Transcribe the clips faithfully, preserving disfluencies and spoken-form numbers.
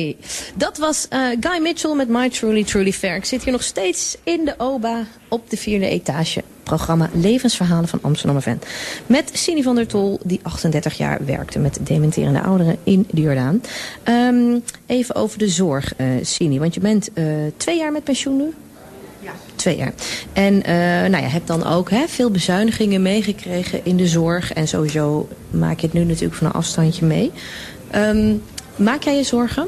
Hey, dat was uh, Guy Mitchell met My Truly Truly Fair. Ik zit hier nog steeds in de O B A op de vierde etage. Programma Levensverhalen van Amsterdam Event. Met Sini van der Tol, die achtendertig jaar werkte met dementerende ouderen in de Jordaan. Um, even over de zorg, uh, Sini. Want je bent uh, twee jaar met pensioen nu? Ja. Twee jaar. En uh, nou ja, hebt dan ook hè, veel bezuinigingen meegekregen in de zorg. En sowieso maak je het nu natuurlijk van een afstandje mee. Um, maak jij je zorgen?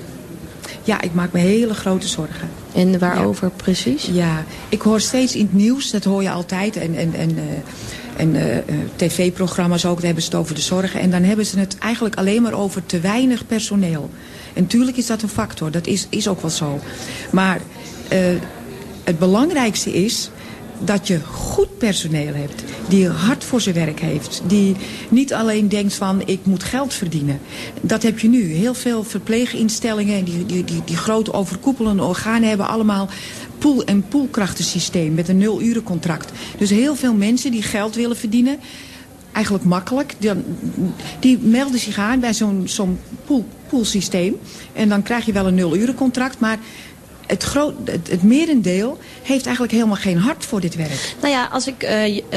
Ja, ik maak me hele grote zorgen. En waarover ja. precies? Ja, ik hoor steeds in het nieuws, dat hoor je altijd. En, en, en, uh, en uh, tv-programma's ook, daar hebben ze het over de zorg. En dan hebben ze het eigenlijk alleen maar over te weinig personeel. En natuurlijk is dat een factor, dat is, is ook wel zo. Maar uh, het belangrijkste is dat je goed personeel hebt. Die hard voor zijn werk heeft. Die niet alleen denkt van ik moet geld verdienen. Dat heb je nu. Heel veel verpleeginstellingen. Die, die, die, die grote overkoepelende organen hebben allemaal pool- en poolkrachtensysteem. Met een nul-urencontract. Dus heel veel mensen die geld willen verdienen. Eigenlijk makkelijk. Die, die melden zich aan bij zo'n zo'n pool, poolsysteem. En dan krijg je wel een nul-urencontract. Maar Het, groot, het, het merendeel heeft eigenlijk helemaal geen hart voor dit werk. Nou ja, als ik uh, uh,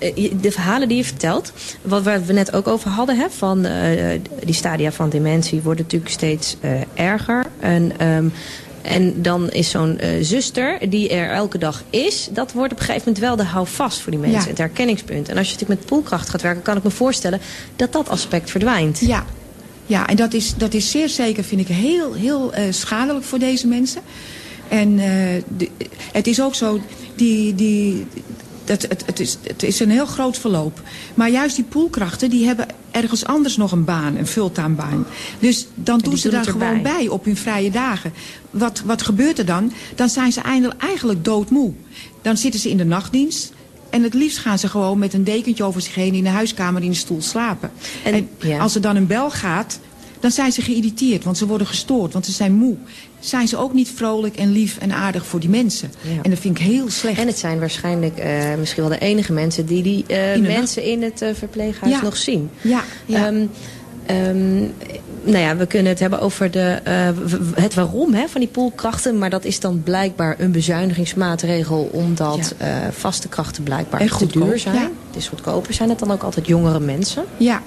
de verhalen die je vertelt, wat we net ook over hadden, hè, van uh, die stadia van dementie worden natuurlijk steeds uh, erger. En, um, en dan is zo'n uh, zuster die er elke dag is, dat wordt op een gegeven moment wel de houvast voor die mensen, ja. Het herkenningspunt. En als je natuurlijk met poolkracht gaat werken, kan ik me voorstellen dat dat aspect verdwijnt. Ja. Ja, en dat is, dat is zeer zeker, vind ik, heel, heel uh, schadelijk voor deze mensen. En uh, de, het is ook zo, die, die, dat, het, het, is, het is een heel groot verloop. Maar juist die poolkrachten, die hebben ergens anders nog een baan, een fulltime baan. Dus dan doen ze daar gewoon bij op hun vrije dagen. Wat, wat gebeurt er dan? Dan zijn ze eindelijk, eigenlijk doodmoe. Dan zitten ze in de nachtdienst. En het liefst gaan ze gewoon met een dekentje over zich heen in de huiskamer in de stoel slapen. En, en ja. Als er dan een bel gaat, dan zijn ze geïrriteerd, want ze worden gestoord, want ze zijn moe. Zijn ze ook niet vrolijk en lief en aardig voor die mensen. Ja. En dat vind ik heel slecht. En het zijn waarschijnlijk uh, misschien wel de enige mensen die die uh, in mensen nacht. in het uh, verpleeghuis ja. nog zien. Ja, ja. Um, Um, nou ja, we kunnen het hebben over de, uh, het waarom hè, van die poolkrachten. Maar dat is dan blijkbaar een bezuinigingsmaatregel. Omdat ja. uh, vaste krachten blijkbaar en te duur zijn. Ja. Het is goedkoper. Zijn het dan ook altijd jongere mensen? Ja.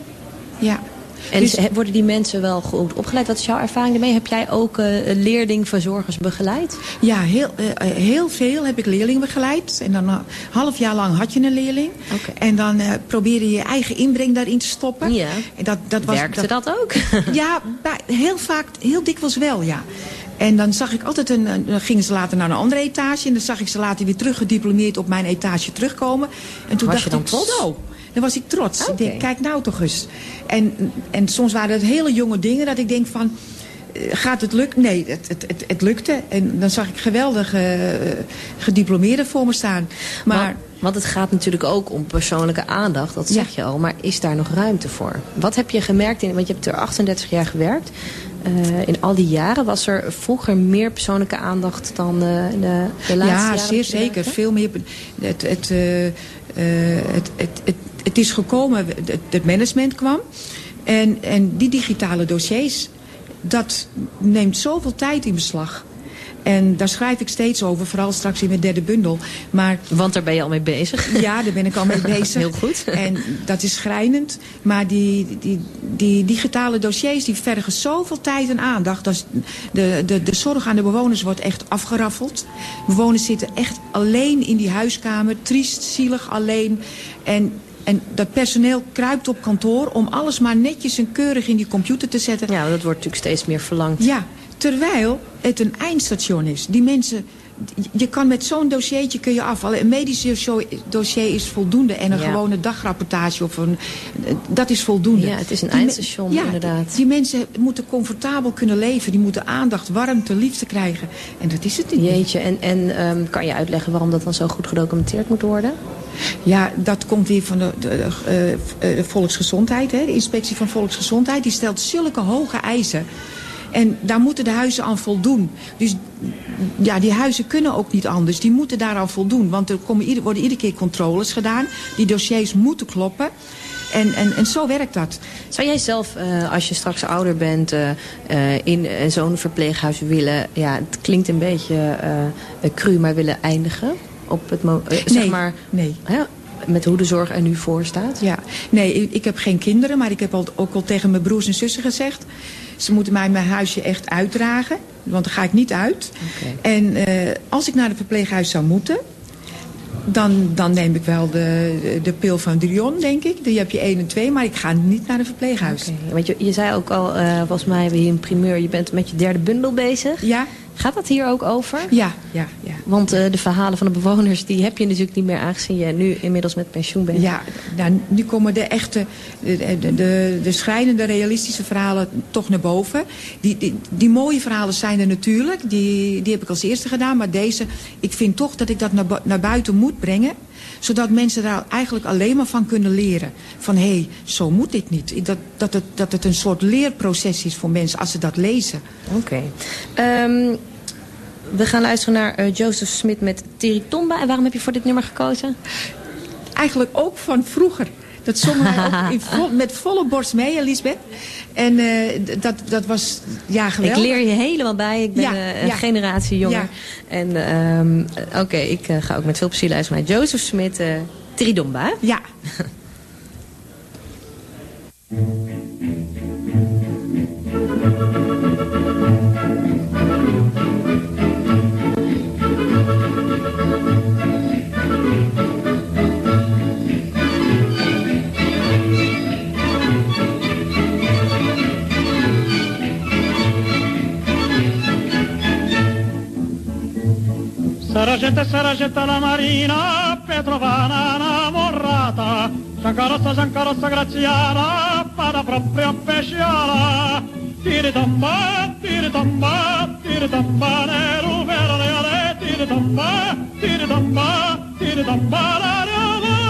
Ja. En dus, worden die mensen wel goed opgeleid? Wat is jouw ervaring ermee? Heb jij ook uh, een leerlingverzorgers begeleid? Ja, heel, uh, heel veel heb ik leerlingen begeleid. En dan een uh, half jaar lang had je een leerling. Okay. En dan uh, probeerde je je eigen inbreng daarin te stoppen. Ja. En dat, dat was, Werkte dat, dat ook? Ja, heel vaak, heel dikwijls wel, ja. En dan zag ik altijd, een, dan gingen ze later naar een andere etage. En dan zag ik ze later weer teruggediplomeerd op mijn etage terugkomen. En toen was dacht je dan ik, trots? Zo, dan was ik trots. Okay. Ik denk, kijk nou toch eens. En, en soms waren het hele jonge dingen dat ik denk van, uh, gaat het lukken? Nee, het, het, het, het lukte. En dan zag ik geweldige uh, gediplomeerden voor me staan. Maar, maar, want het gaat natuurlijk ook om persoonlijke aandacht, dat zeg ja. je al. Maar is daar nog ruimte voor? Wat heb je gemerkt, in, want je hebt er achtendertig jaar gewerkt. Uh, in al die jaren was er vroeger meer persoonlijke aandacht dan uh, de, de laatste ja, jaren? Ja, zeer zeker. Werkte? Veel meer. Het, het, uh, uh, het, het, het, het is gekomen, het, het management kwam. En, en die digitale dossiers, dat neemt zoveel tijd in beslag. En daar schrijf ik steeds over, vooral straks in mijn derde bundel. Maar, want daar ben je al mee bezig? Ja, daar ben ik al mee bezig. Heel goed. En dat is schrijnend. Maar die, die, die digitale dossiers die vergen zoveel tijd en aandacht. Dat de, de, de zorg aan de bewoners wordt echt afgeraffeld. Bewoners zitten echt alleen in die huiskamer. Triest, zielig, alleen. En... En dat personeel kruipt op kantoor om alles maar netjes en keurig in die computer te zetten. Ja, dat wordt natuurlijk steeds meer verlangd. Ja, terwijl het een eindstation is. Die mensen, je kan met zo'n dossiertje kun je afvallen. Een medisch dossier is voldoende. En een ja. gewone dagrapportage of een, dat is voldoende. Ja, het is een die eindstation ja, inderdaad. Die mensen moeten comfortabel kunnen leven. Die moeten aandacht, warmte, liefde krijgen. En dat is het niet. Jeetje, en, en um, kan je uitleggen waarom dat dan zo goed gedocumenteerd moet worden? Ja, dat komt weer van de, de, de, de, de volksgezondheid. Hè. De inspectie van volksgezondheid die stelt zulke hoge eisen. En daar moeten de huizen aan voldoen. Dus ja, die huizen kunnen ook niet anders. Die moeten daaraan voldoen. Want er komen, worden iedere keer controles gedaan. Die dossiers moeten kloppen. En, en, en zo werkt dat. Zou jij zelf, uh, als je straks ouder bent, uh, uh, in uh, zo'n verpleeghuis willen... Ja, het klinkt een beetje uh, cru, maar willen eindigen? Op het mo- uh, zeg nee, maar, nee. Ja, met hoe de zorg er nu voor staat? Ja, nee, ik, ik heb geen kinderen, maar ik heb al, ook al tegen mijn broers en zussen gezegd... ze moeten mij mijn huisje echt uitdragen, want dan ga ik niet uit. Okay. En uh, als ik naar het verpleeghuis zou moeten... Dan, dan neem ik wel de, de pil van Drion, denk ik. Die heb je één en twee, maar ik ga niet naar een verpleeghuis. Okay. Want je, je zei ook al, uh, volgens mij hebben we hier een primeur... je bent met je derde bundel bezig. Ja. Gaat dat hier ook over? Ja, ja, ja. Want uh, de verhalen van de bewoners... die heb je natuurlijk niet meer aangezien je nu inmiddels met pensioen bent. Ja, nou, nu komen de echte, de, de, de, de schrijnende, realistische verhalen toch naar boven. Die, die, die mooie verhalen zijn er natuurlijk. Die, die heb ik als eerste gedaan. Maar deze, ik vind toch dat ik dat naar, naar buiten moet brengen. Zodat mensen daar eigenlijk alleen maar van kunnen leren. Van, hé, hey, zo moet dit niet. Dat, dat, het, dat het een soort leerproces is voor mensen als ze dat lezen. Oké. Okay. Um, we gaan luisteren naar uh, Joseph Smith met Tiritomba. En waarom heb je voor dit nummer gekozen? Eigenlijk ook van vroeger. Dat zong hij ook in vol, met volle borst mee, Elisabeth. En uh, dat, dat was, ja, geweldig. Ik leer je helemaal bij. Ik ben ja, uh, een ja. generatie jonger. Ja. En um, oké, okay, ik uh, ga ook met veel plezier luisteren naar Joseph Smith, uh, Tiritomba. Ja. Sarà gente, sarà gente la Marina, Petrovana innamorata, Giancarossa, Giancarossa Graziana, pada proprio pesciala. Tiri tomba, tiri tomba, tiri tomba, nero vero leale, tiri tomba, tiri tomba, tiri tomba, la leale.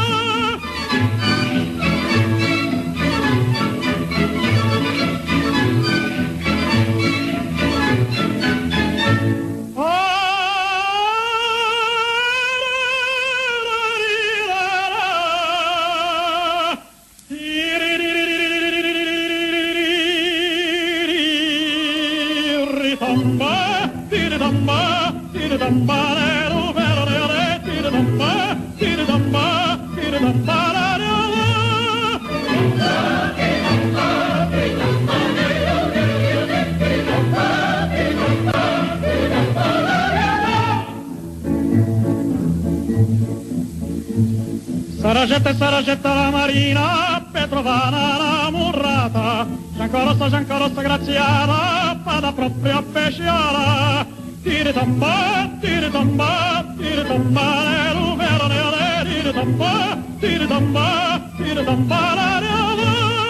Sarà gente, sarà gente la Marina, Petrovana innamorata, Giancarossa, Giancarossa Graziana, pada proprio pesciala. Tiri tomba, tiri tomba, tiri tomba, nero vero leale, tiri tomba, tiri tomba, tiri tomba, la leale.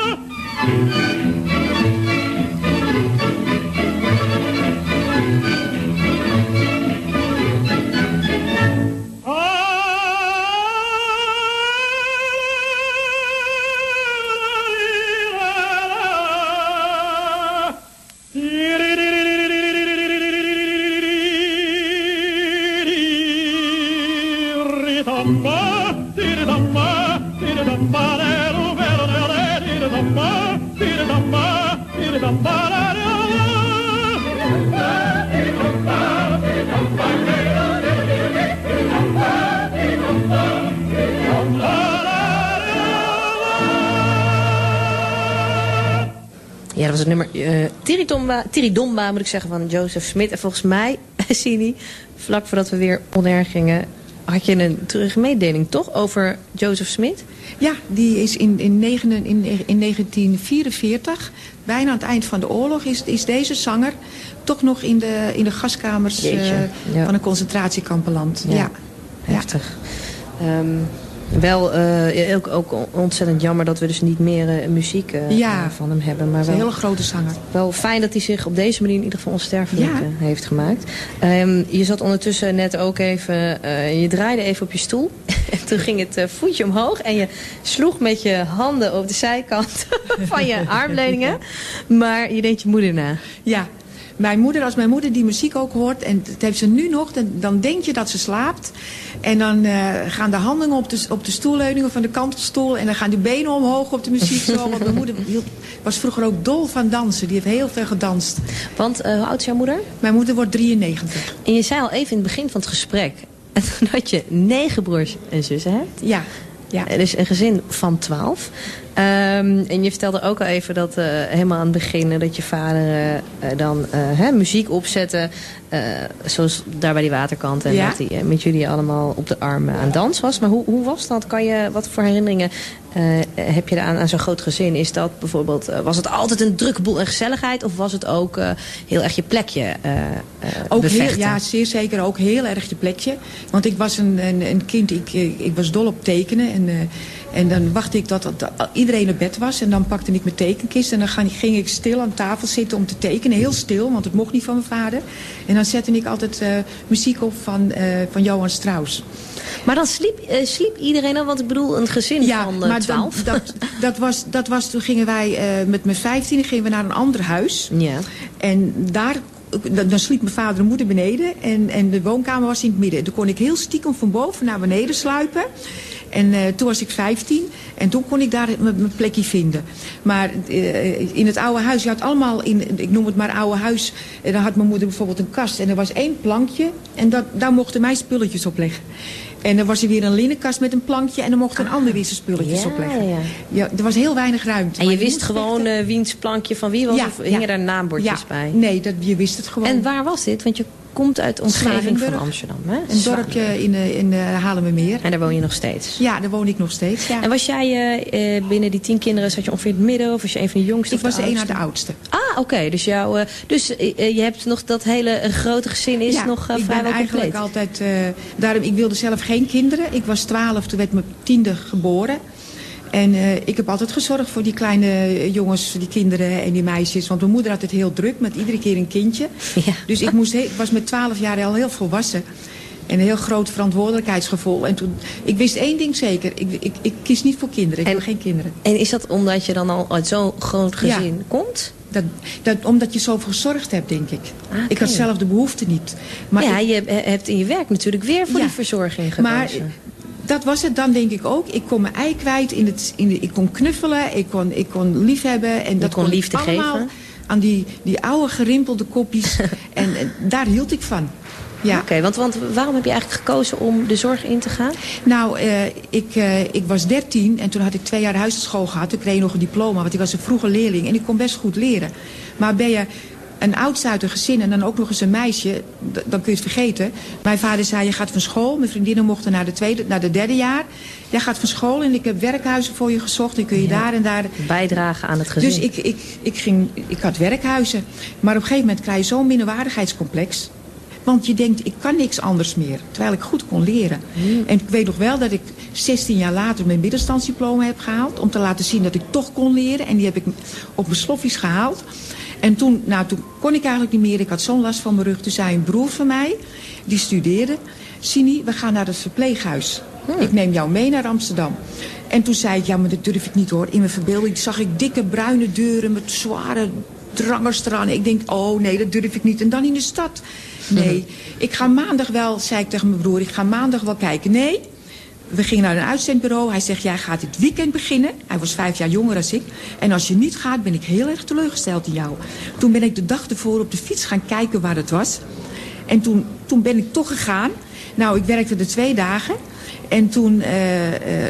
Ja, dat was het nummer uh, Tiritomba, Tiridomba, moet ik zeggen, van Joseph Smith. En volgens mij, Sini, vlak voordat we weer on-air gingen, had je een terugmededeling, toch, over Joseph Smith? Ja, die is in, in, negen, in, in negentien vierenveertig, bijna aan het eind van de oorlog, is, is deze zanger toch nog in de, in de gaskamers uh, ja. van een concentratiekamp beland. Ja, ja. Heftig. Ja. Um, Wel uh, ook, ook ontzettend jammer dat we dus niet meer uh, muziek uh, ja, van hem hebben. Maar wel, wel een hele grote zanger. Wel fijn dat hij zich op deze manier in ieder geval onsterfelijk ja. uh, heeft gemaakt. Um, je zat ondertussen net ook even, uh, je draaide even op je stoel. En toen ging het uh, voetje omhoog en je sloeg met je handen op de zijkant van je armleuningen. Maar je deed je moeder na. Ja. Mijn moeder, als mijn moeder die muziek ook hoort, en dat heeft ze nu nog, dan, dan denk je dat ze slaapt. En dan uh, gaan de handen op de, op de stoelleuningen van de kantelstoel en dan gaan die benen omhoog op de muziek zo. Want mijn moeder was vroeger ook dol van dansen. Die heeft heel veel gedanst. Want uh, hoe oud is jouw moeder? Mijn moeder wordt drieënnegentig. En je zei al even in het begin van het gesprek dat je negen broers en zussen hebt. Ja. Ja. Dus een gezin van twaalf. Um, en je vertelde ook al even dat uh, helemaal aan het begin uh, dat je vader uh, dan uh, hè, muziek opzette. Uh, zoals daar bij die waterkant. En ja. dat hij uh, met jullie allemaal op de armen aan dans was. Maar hoe, hoe was dat? Kan je, wat voor herinneringen uh, heb je aan, aan zo'n groot gezin? Is dat bijvoorbeeld, uh, was het altijd een drukke boel en gezelligheid? Of was het ook uh, heel erg je plekje uh, uh, ook bevechten? Heel, ja, zeer zeker ook heel erg je plekje. Want ik was een, een, een kind, ik, ik was dol op tekenen. En, uh, en dan wachtte ik dat, dat iedereen op bed was. En dan pakte ik mijn tekenkist. En dan ging ik stil aan tafel zitten om te tekenen. Heel stil, want het mocht niet van mijn vader. En dan zette ik altijd uh, muziek op van, uh, van Johann Strauss. Maar dan sliep, uh, sliep iedereen al? Want ik bedoel, een gezin ja, van uh, maar twaalf. Dat, dat, dat, was, dat was, toen gingen wij uh, met mijn vijftien gingen we naar een ander huis. Ja. En daar... Dan sliep mijn vader en moeder beneden en, en de woonkamer was in het midden. Toen kon ik heel stiekem van boven naar beneden sluipen. En uh, toen was ik vijftien en toen kon ik daar mijn plekje vinden. Maar uh, in het oude huis, je had allemaal, in, ik noem het maar oude huis. En dan had mijn moeder bijvoorbeeld een kast en er was één plankje. En dat, daar mochten mij spulletjes op leggen. En dan was er weer een linnenkast met een plankje en dan mochten een ander weer zijn spulletjes ja, opleggen. Ja. Ja, er was heel weinig ruimte. En je wist gewoon uh, wiens plankje van wie was? Ja, of hingen ja. daar naambordjes ja. bij? Nee, dat, je wist het gewoon. En waar was dit? Want je komt uit de omgeving van Amsterdam, hè? Een dorpje in, in uh, Haarlemmermeer. En daar woon je nog steeds? Ja, daar woon ik nog steeds, ja. En was jij uh, binnen die tien kinderen, zat je ongeveer in het midden? Of was je een van de jongste? Ik was de een oudste? naar de oudste. Ah, oké. Okay. Dus, jou, uh, dus uh, je hebt nog dat hele uh, grote gezin is ja, nog uh, ik vrijwel ben eigenlijk compleet. altijd... Uh, daarom, ik wilde zelf geen kinderen. Ik was twaalf, toen werd mijn tiende geboren. En uh, ik heb altijd gezorgd voor die kleine jongens, die kinderen en die meisjes. Want mijn moeder had het heel druk met iedere keer een kindje. Ja. Dus ik moest he- was met twaalf jaar al heel volwassen. En een heel groot verantwoordelijkheidsgevoel. En toen, ik wist één ding zeker. Ik, ik, ik kies niet voor kinderen. Ik en, wil geen kinderen. En is dat omdat je dan al uit zo'n groot gezin ja. komt? Dat, dat, omdat je zoveel gezorgd hebt, denk ik. Ah, okay. Ik had zelf de behoefte niet. Maar ja, ik, je hebt in je werk natuurlijk weer voor ja, die verzorging gekozen. Maar dat was het dan, denk ik ook. Ik kon mijn ei kwijt. In het, in de, ik kon knuffelen. Ik kon, ik kon liefhebben. En je dat kon kon liefde ik allemaal geven. Aan die, die oude gerimpelde kopjes. en, en daar hield ik van. Ja. Oké, okay, want, want waarom heb je eigenlijk gekozen om de zorg in te gaan? Nou, uh, ik, uh, ik was dertien en toen had ik twee jaar huisschool gehad. Toen kreeg ik nog een diploma, want ik was een vroege leerling. En ik kon best goed leren. Maar ben je een oudste uit een gezin en dan ook nog eens een meisje, d- dan kun je het vergeten. Mijn vader zei, je gaat van school. Mijn vriendinnen mochten naar de, tweede, naar de derde jaar. Jij gaat van school en ik heb werkhuizen voor je gezocht. En kun je ja, daar en daar... bijdragen aan het gezin. Dus ik, ik, ik, ging, ik had werkhuizen. Maar op een gegeven moment krijg je zo'n minderwaardigheidscomplex. Want je denkt, ik kan niks anders meer. Terwijl ik goed kon leren. Mm. En ik weet nog wel dat ik zestien jaar later mijn middenstandsdiploma heb gehaald. Om te laten zien dat ik toch kon leren. En die heb ik op mijn sloffies gehaald. En toen, nou, toen kon ik eigenlijk niet meer. Ik had zo'n last van mijn rug. Toen zei een broer van mij, die studeerde. Sini, we gaan naar het verpleeghuis. Hmm. Ik neem jou mee naar Amsterdam. En toen zei ik, ja, maar dat durf ik niet hoor. In mijn verbeelding zag ik dikke bruine deuren met zware drangers eraan. Ik denk, oh nee, dat durf ik niet. En dan in de stad. Nee, ik ga maandag wel, zei ik tegen mijn broer, ik ga maandag wel kijken. Nee, we gingen naar een uitzendbureau. Hij zegt, jij gaat dit weekend beginnen. Hij was vijf jaar jonger dan ik. En als je niet gaat, ben ik heel erg teleurgesteld in jou. Toen ben ik de dag ervoor op de fiets gaan kijken waar het was. En toen, toen ben ik toch gegaan. Nou, ik werkte er twee dagen. En toen... Uh, uh,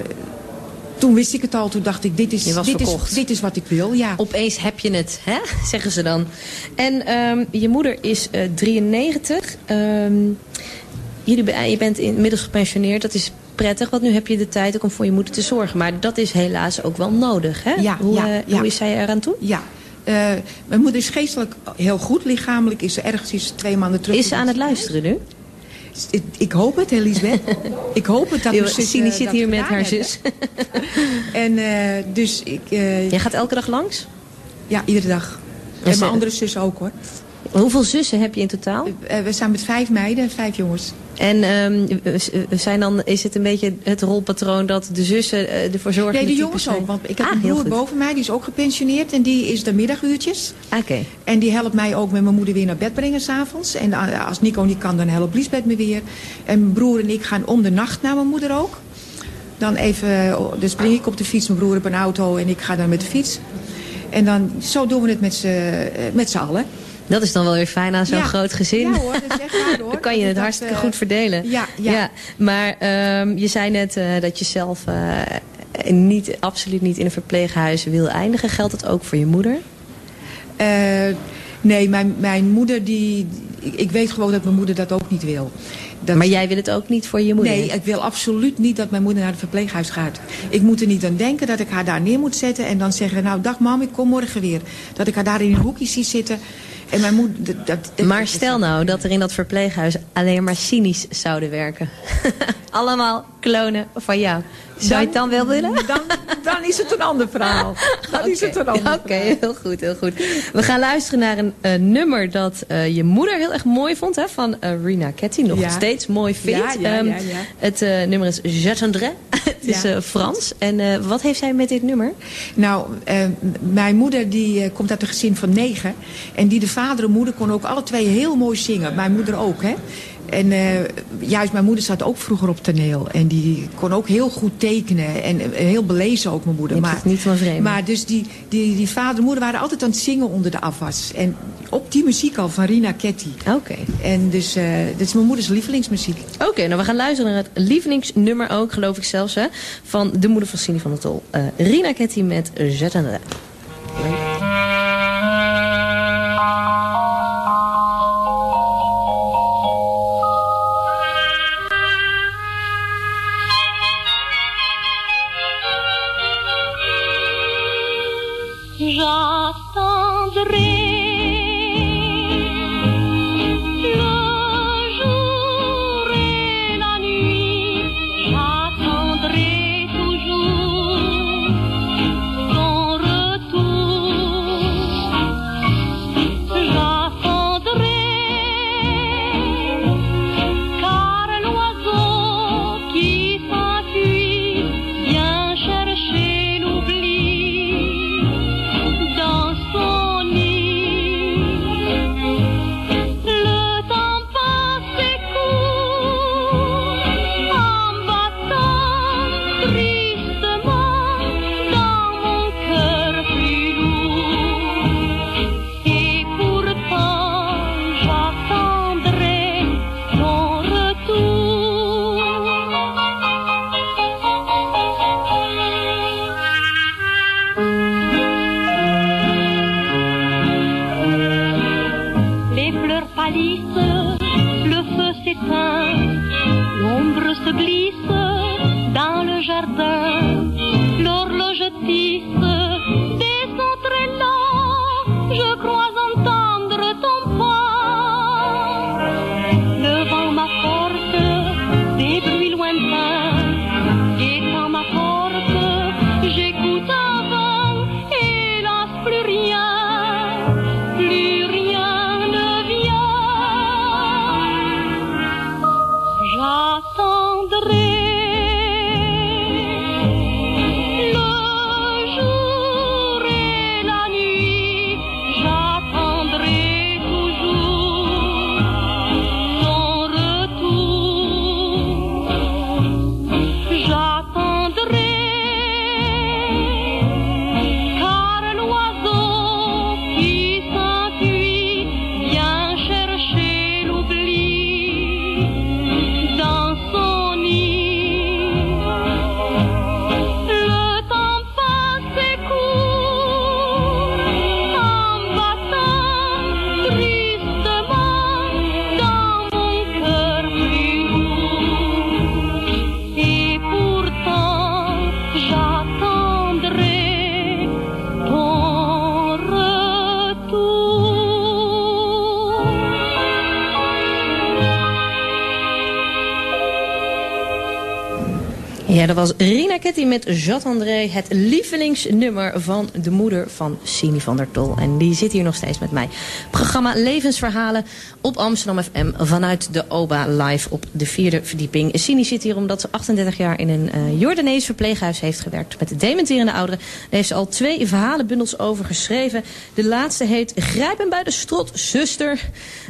Toen wist ik het al, toen dacht ik, dit is, dit is, dit is wat ik wil. Ja. Opeens heb je het, hè? Zeggen ze dan. En um, je moeder is uh, drieënnegentig. Um, jullie, je bent inmiddels gepensioneerd, dat is prettig. Want nu heb je de tijd ook om voor je moeder te zorgen. Maar dat is helaas ook wel nodig, hè? Ja, hoe, ja, uh, ja. hoe is zij eraan toe? Ja. Uh, mijn moeder is geestelijk heel goed. Lichamelijk is ze ergens is twee maanden terug. Is ze aan het luisteren nu? Ik, ik hoop het, Elisabeth. Ik hoop het dat mijn zus Sini uh, zit hier met haar zus. En uh, dus ik... Uh, Jij gaat elke dag langs? Ja, iedere dag. En, en mijn andere zus ook, hoor. Hoeveel zussen heb je in totaal? Uh, we staan met vijf meiden en vijf jongens. En um, zijn dan, is het een beetje het rolpatroon dat de zussen uh, ervoor zorgen? Nee, de jongens zijn... ook. Want ik heb ah, een broer boven mij, die is ook gepensioneerd. En die is de middaguurtjes. Oké. Okay. En die helpt mij ook met mijn moeder weer naar bed brengen s'avonds. En als Nico niet kan, dan helpt Liesbeth me weer. En mijn broer en ik gaan om de nacht naar mijn moeder ook. Dan even, dan spring ik op de fiets, mijn broer op een auto en ik ga dan met de fiets. En dan, zo doen we het met z'n, met z'n allen. Dat is dan wel weer fijn aan zo'n ja. groot gezin. Ja hoor, dat is echt waar hoor. Dan kan je het dat, hartstikke uh, goed verdelen. Ja, ja. ja. Maar um, je zei net uh, dat je zelf uh, niet, absoluut niet in een verpleeghuis wil eindigen. Geldt dat ook voor je moeder? Uh, nee, mijn, mijn moeder, die, ik weet gewoon dat mijn moeder dat ook niet wil. Dat... Maar jij wil het ook niet voor je moeder? Nee, ik wil absoluut niet dat mijn moeder naar het verpleeghuis gaat. Ik moet er niet aan denken dat ik haar daar neer moet zetten en dan zeggen, nou dag mam, ik kom morgen weer. Dat ik haar daar in een hoekje zie zitten. En mijn moeder, dat, dat, dat, maar stel nou dat er in dat verpleeghuis alleen maar cynisch zouden werken. Allemaal klonen van jou. Zou dan, je het dan wel willen? Dan, dan is het een ander verhaal. Dan okay. is het een ander Oké, okay, heel goed, heel goed. We gaan luisteren naar een uh, nummer dat uh, je moeder heel erg mooi vond. Hè, van uh, Rina Ketty, nog ja. steeds mooi vindt. Ja, ja, um, ja, ja. Het uh, nummer is Je t'aimerai. Het is ja. uh, Frans. En uh, wat heeft zij met dit nummer? Nou, uh, mijn moeder die uh, komt uit een gezin van negen. En die de vader en moeder kon ook alle twee heel mooi zingen. Mijn moeder ook, hè. En uh, juist mijn moeder zat ook vroeger op toneel. En die kon ook heel goed tekenen. En uh, heel belezen ook mijn moeder. Je maar, het niet van vreemd. Maar dus die, die, die vader en moeder waren altijd aan het zingen onder de afwas. En op die muziek al van Rina Ketty. Oké. Okay. En dus, uh, dit is mijn moeders lievelingsmuziek. Oké, okay, nou we gaan luisteren naar het lievelingsnummer ook, geloof ik zelfs, hè. Van de moeder van Cindy van der Tol. Uh, Rina Ketty met Je t'aimerai. J'attendrai le jour et la nuit, j'attendrai toujours ton retour. J'attendrai car l'oiseau qui s'enfuit vient chercher l'oubli. L'ombre se glisse dans le jardin, l'horloge tisse des sons très lents, je crois entendre ton pas. Le vent m'apporte des bruits lointains, guettant ma porte, j'écoute en vain, hélas plus rien, plus rien ne vient. Ja, dat was Rina Ketty met Jat André, het lievelingsnummer van de moeder van Sini van der Tol. En die zit hier nog steeds met mij. Programma Levensverhalen op Amsterdam F M vanuit de O B A live op de vierde verdieping. Sini zit hier omdat ze achtendertig jaar in een uh, Jordanees verpleeghuis heeft gewerkt met de dementerende ouderen. Daar heeft ze al twee verhalenbundels over geschreven. De laatste heet Grijp hem bij de strot, zuster.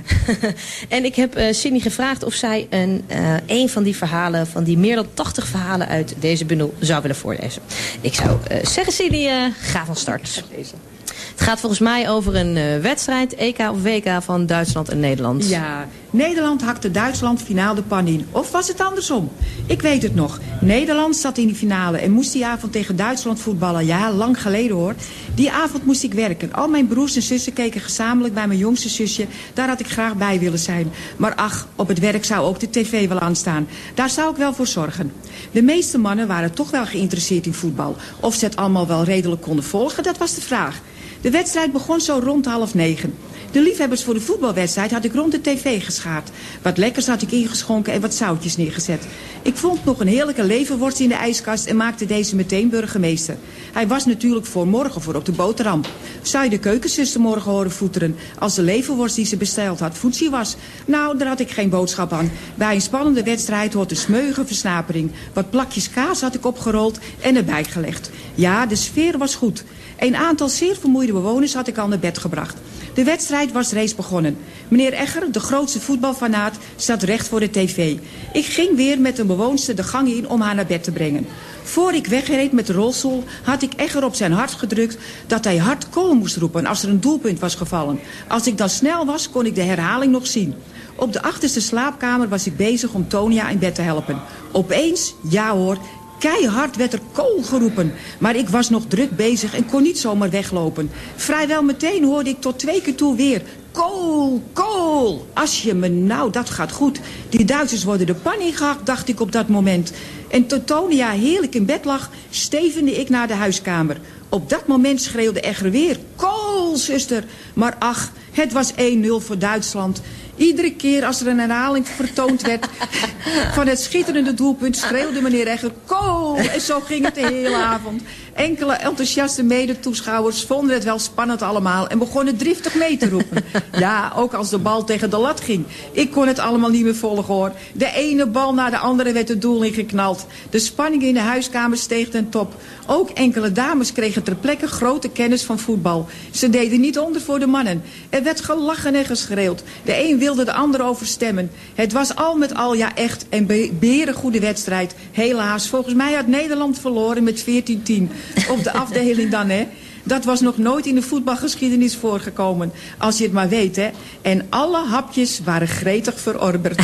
En ik heb uh, Sini gevraagd of zij een, uh, een van die verhalen, van die meer dan tachtig verhalen uit deze bundel zou willen voorlezen. Ik zou uh, zeggen, Sini, uh, ga van start. Het gaat volgens mij over een uh, wedstrijd, E K of W K van Duitsland en Nederland. Ja, Nederland hakte Duitsland finaal de pan in. Of was het andersom? Ik weet het nog. Nederland zat in de finale en moest die avond tegen Duitsland voetballen. Ja, lang geleden hoor. Die avond moest ik werken. Al mijn broers en zussen keken gezamenlijk bij mijn jongste zusje. Daar had ik graag bij willen zijn. Maar ach, op het werk zou ook de tv wel aanstaan. Daar zou ik wel voor zorgen. De meeste mannen waren toch wel geïnteresseerd in voetbal. Of ze het allemaal wel redelijk konden volgen, dat was de vraag. De wedstrijd begon zo rond half negen. De liefhebbers voor de voetbalwedstrijd had ik rond de tv geschaard. Wat lekkers had ik ingeschonken en wat zoutjes neergezet. Ik vond nog een heerlijke leverworst in de ijskast en maakte deze meteen burgemeester. Hij was natuurlijk voor morgen voor op de boterham. Zou je de keukenzuster morgen horen voeteren als de leverworst die ze besteld had voetzie was? Nou, daar had ik geen boodschap aan. Bij een spannende wedstrijd hoort een smeuïge versnapering. Wat plakjes kaas had ik opgerold en erbij gelegd. Ja, de sfeer was goed. Een aantal zeer vermoeide bewoners had ik al naar bed gebracht. De wedstrijd was reeds begonnen. Meneer Egger, de grootste voetbalfanaat, zat recht voor de tv. Ik ging weer met een bewoonster de gang in om haar naar bed te brengen. Voor ik wegreed met de rolstoel had ik Egger op zijn hart gedrukt dat hij hard kool moest roepen als er een doelpunt was gevallen. Als ik dan snel was, kon ik de herhaling nog zien. Op de achterste slaapkamer was ik bezig om Tonia in bed te helpen. Opeens, ja hoor, keihard werd er kool geroepen. Maar ik was nog druk bezig en kon niet zomaar weglopen. Vrijwel meteen hoorde ik tot twee keer toe weer: kool, kool. Als je me nou, dat gaat goed. Die Duitsers worden de pan ingehakt, dacht ik op dat moment. En tot Tonia heerlijk in bed lag, stevende ik naar de huiskamer. Op dat moment schreeuwde Egger weer: kool, zuster. Maar ach, het was één nul voor Duitsland. Iedere keer als er een herhaling vertoond werd van het schitterende doelpunt, schreeuwde meneer Egger: kool! En zo ging het de hele avond. Enkele enthousiaste medetoeschouwers vonden het wel spannend allemaal en begonnen driftig mee te roepen. Ja, ook als de bal tegen de lat ging. Ik kon het allemaal niet meer volgen hoor. De ene bal na de andere werd het doel ingeknald. De spanning in de huiskamer steeg ten top. Ook enkele dames kregen ter plekke grote kennis van voetbal. Ze deden niet onder voor de mannen. Er werd gelachen en geschreeuwd. De een wilde de ander overstemmen. Het was al met al ja echt een berengoede wedstrijd. Helaas, volgens mij had Nederland verloren met veertien tien. Op de afdeling dan, hè. Dat was nog nooit in de voetbalgeschiedenis voorgekomen. Als je het maar weet, hè. En alle hapjes waren gretig verorberd.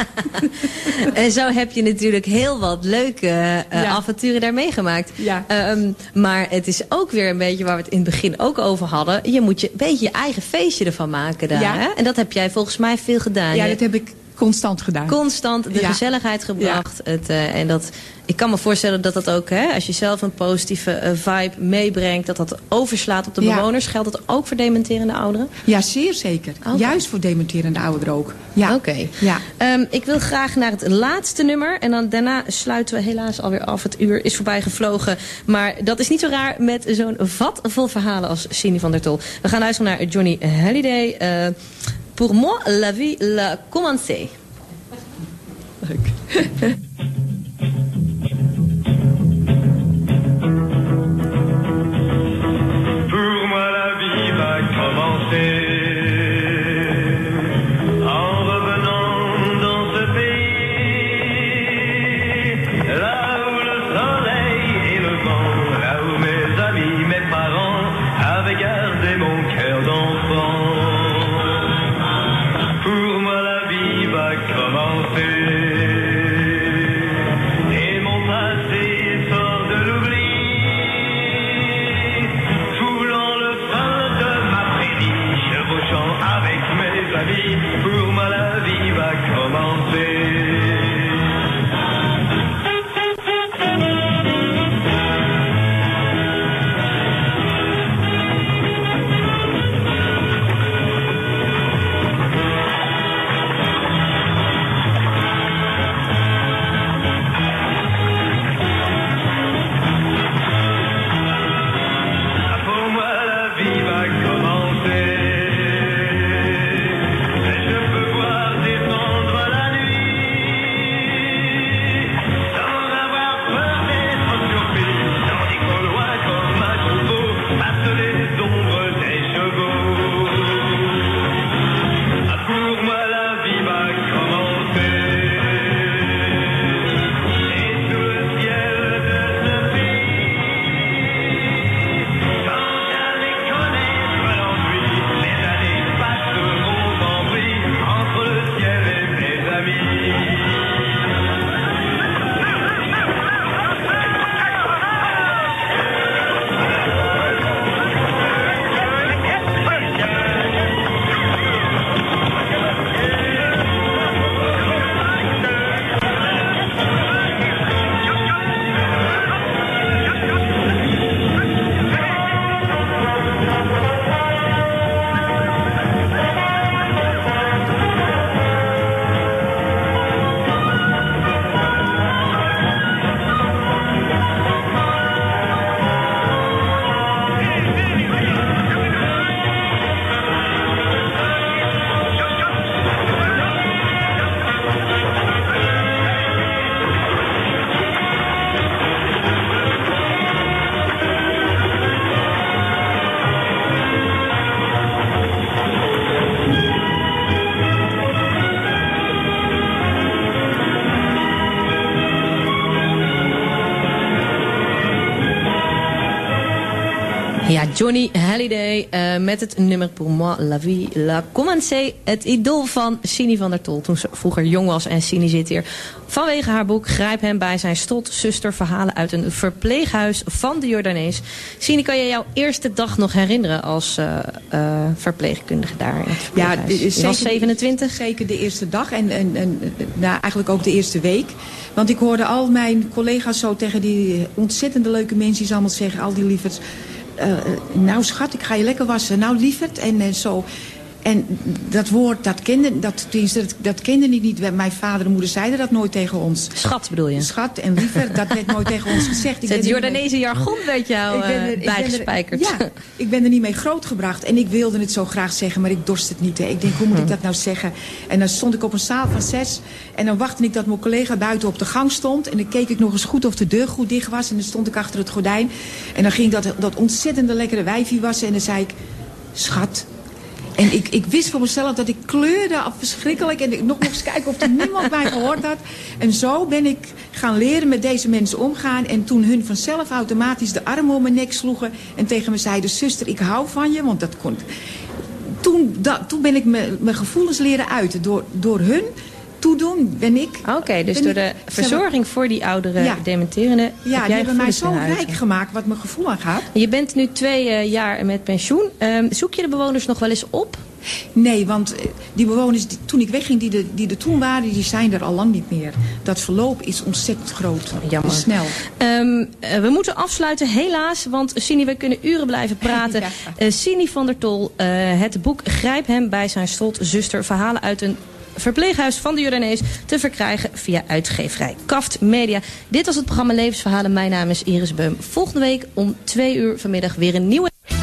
En zo heb je natuurlijk heel wat leuke uh, ja. avonturen daar meegemaakt. Ja. Um, maar het is ook weer een beetje waar we het in het begin ook over hadden. Je moet je een beetje je eigen feestje ervan maken daar. Ja. Hè? En dat heb jij volgens mij veel gedaan. Ja, je... dat heb ik constant gedaan. Constant de ja. gezelligheid gebracht. Ja. Het, uh, en dat, ik kan me voorstellen dat dat ook, hè, als je zelf een positieve uh, vibe meebrengt, dat dat overslaat op de ja. bewoners. Geldt dat ook voor dementerende ouderen? Ja, zeer zeker. Okay. Juist voor dementerende ouderen ook. Ja. Oké. Okay. Ja. Um, ik wil graag naar het laatste nummer. En dan daarna sluiten we helaas alweer af. Het uur is voorbij gevlogen. Maar dat is niet zo raar met zo'n vat vol verhalen als Sini van der Tol. We gaan luisteren naar Johnny Hallyday. Uh, Pour moi, la vie l'a commencé. Leuk. Pour moi, la vie va commencer. En revenant dans ce pays, là où le soleil et le vent, là où mes amis, mes parents avaient gardé mon cœur d'enfant. Pour moi la vie va commencer. Et mon passé sort de l'oubli, foulant le sein de ma prairie, je Johnny Hallyday uh, met het nummer Pour moi la vie la commencé. Het idool van Sini van der Tol toen ze vroeger jong was. En Sini zit hier vanwege haar boek Grijp hem bij zijn strot, zuster, verhalen uit een verpleeghuis van de Jordanees. Sini, kan je jouw eerste dag nog herinneren als uh, uh, verpleegkundige daar in het verpleeghuis? Ja, je was zevenentwintig? Zeker de eerste dag en, en, en nou, eigenlijk ook de eerste week. Want ik hoorde al mijn collega's zo tegen die ontzettende leuke mensen die allemaal zeggen, al die lieverds. Uh, nou schat, ik ga je lekker wassen. Nou lieverd. En, en zo. En dat woord, dat kende, dat, dat, dat kende ik niet. Mijn vader en moeder zeiden dat nooit tegen ons. Schat bedoel je? Schat en lieverd, dat werd nooit tegen ons gezegd. Ik het Jordaanese jargon werd jou uh, bijgespijkerd. Ja, ik ben er niet mee grootgebracht. En ik wilde het zo graag zeggen, maar ik dorst het niet. Hè. Ik denk, hoe moet ik dat nou zeggen? En dan stond ik op een zaal van zes. En dan wachtte ik dat mijn collega buiten op de gang stond. En dan keek ik nog eens goed of de deur goed dicht was. En dan stond ik achter het gordijn. En dan ging dat, dat ontzettende lekkere wijfie wassen. En dan zei ik, schat. En ik, ik wist voor mezelf dat ik kleurde af verschrikkelijk. En ik nog nog eens kijken of er niemand mij gehoord had. En zo ben ik gaan leren met deze mensen omgaan. En toen hun vanzelf automatisch de armen om mijn nek sloegen. En tegen me zeiden, zuster, ik hou van je. Want dat kon. Toen, da, toen ben ik me, mijn gevoelens leren uiten. Door, door hun toedoen ben ik... Oké, okay, dus door de verzorging maar, voor die oudere ja, dementerende... Ja, die hebben mij zo rijk gemaakt wat mijn gevoel aangaat. Je bent nu twee uh, jaar met pensioen. Um, zoek je de bewoners nog wel eens op? Nee, want die bewoners die, toen ik wegging, die, de, die er toen waren, die zijn er al lang niet meer. Dat verloop is ontzettend groot. Jammer. Snel. Um, uh, we moeten afsluiten, helaas, want Sini, we kunnen uren blijven praten. Ja. Uh, Sini van der Tol, uh, het boek Grijp hem bij zijn strot, zuster, verhalen uit een verpleeghuis van de Jordanees te verkrijgen via uitgeverij Kaft Media. Dit was het programma Levensverhalen. Mijn naam is Iris Beum. Volgende week om twee uur vanmiddag weer een nieuwe...